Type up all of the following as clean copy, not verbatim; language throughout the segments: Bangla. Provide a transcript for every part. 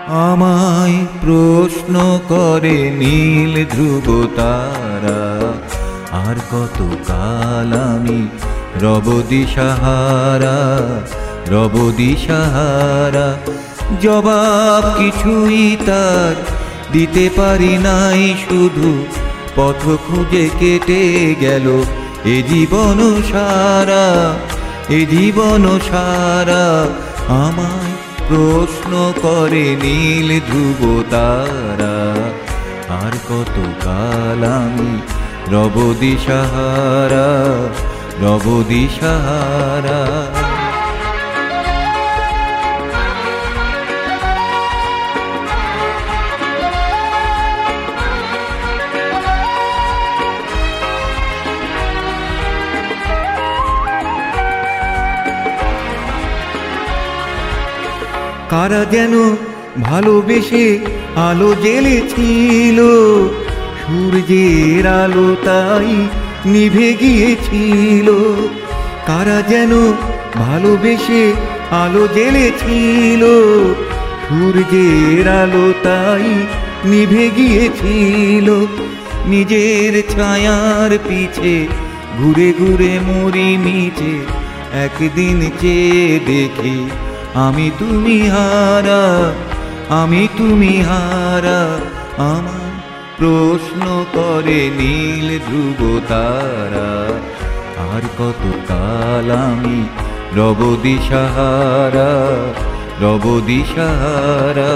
আমায় প্রশ্ন করে নীল ধ্রুব তারা, আর কত কাল আমি রব দিশাহারা, রব দিশাহারা। জবাব কিছুই তার দিতে পারি নাই, শুধু পথ খুঁজে কেটে গেল এ জীবন সারা, এ জীবন সারা। আমায় প্রশ্ন করে নীল ধ্রুব তারা, আর কত কাল আমি রব দিশাহারা, রব দিশাহারা। কারা যেন ভালোবেসে আলো জ্বেলেছিল, সূর্যের আলো তাই নিভে গিয়েছিল। কারা যেন ভালোবেসে আলো জ্বেলেছিল, সূর্যের আলো তাই নিভে গিয়েছিল। নিজের ছায়ার পিছে ঘুরে ঘুরে মরি মিছে, একদিন চেয়ে দেখি আমি তুমি হারা, আমি তুমি হারা। আমার প্রশ্ন করে নীল ধ্রুব তারা, আর কত কাল আমি রব দিশাহারা, রব দিশাহারা।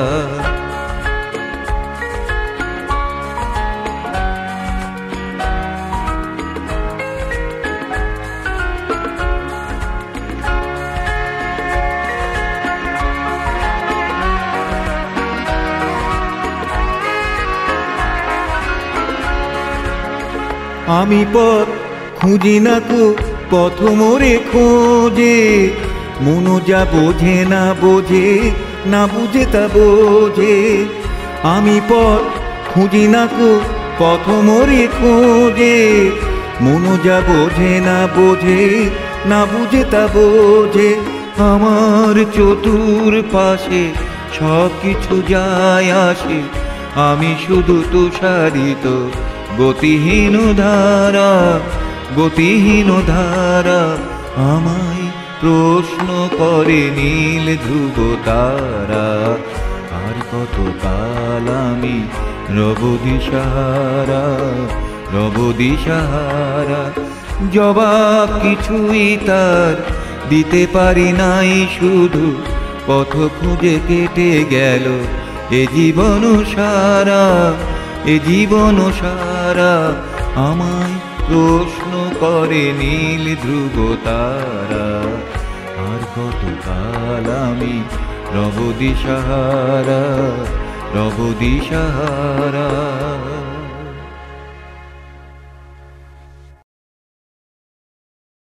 আমি পথ খুঁজি না কো, পথ মোরে খোঁজে, মনো যা বোঝে না বোঝে, না বুঝে তা বোঝে। আমি পথ খুঁজি না কো, পথ মোরে খোঁজে, মনো যা বোঝে না বোঝে, না বুঝে তা বোঝে। আমার চতুর পাশে সব কিছু যায় আসে, আমি শুধু তুষারিত গতিহীন ধারা, গতিহীন ধারা। আমায় প্রশ্ন করে নীল ধ্রুব তারা, আর কত কাল আমি রব দিশাহারা, রব দিশাহারা। জবাব কিছুই তার দিতে পারি নাই, শুধু পথ খুঁজে কেটে গেল এ জীবন সারা, এ জীবন সারা। আমায় প্রশ্ন করে নীল ধ্রুব তারা, আর কত কাল আমি রব দিশাহারা, রব দিশাহারা।